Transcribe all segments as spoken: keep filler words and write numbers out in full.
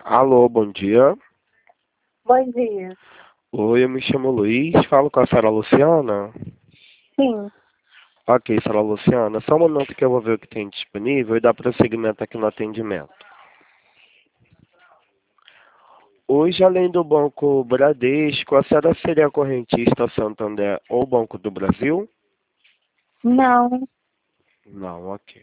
Alô, bom dia. Bom dia. Oi, eu me chamo Luiz, falo com a senhora Luciana. Sim. Ok, senhora Luciana, só um momento que eu vou ver o que tem disponível e dar prosseguimento aqui no atendimento. Hoje, além do Banco Bradesco, a senhora seria correntista Santander ou Banco do Brasil? Não. Não, ok.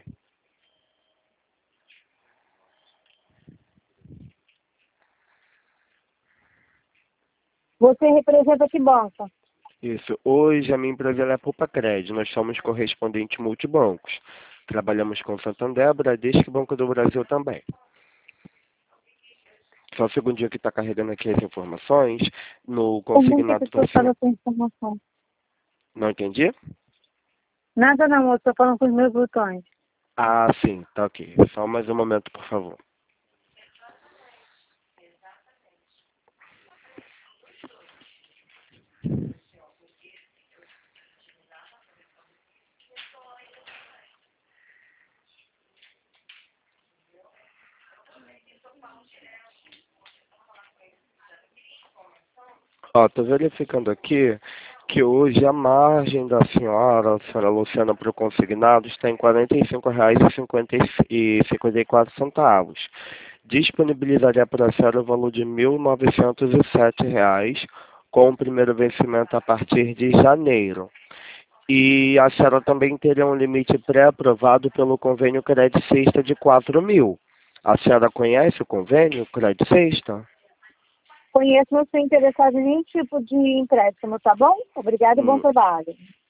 Você representa que banco? Isso, hoje a minha empresa ela é Pupacred, nós somos correspondente multibancos. Trabalhamos com Santander, Bradesco e Banco do Brasil também. Só um segundinho que está carregando aqui as informações. No Como que a consignado está pessoa assim. fala essa informação? Não entendi? Nada não, eu estou falando com os meus botões. Ah, sim, tá ok. Só mais um momento, por favor. Ó, tô verificando aqui que hoje a margem da senhora, a senhora Luciana, para o consignado está em quarenta e cinco reais e cinquenta e quatro centavos. Disponibilizaria para a senhora o valor de mil novecentos e sete reais, com o primeiro vencimento a partir de janeiro. E a senhora também teria um limite pré-aprovado pelo convênio Crédito Sexta de quatro mil. A senhora conhece o convênio Crédito Sexta? Conheço, não sou interessado em nenhum tipo de empréstimo, tá bom? Obrigada e bom Hum, trabalho.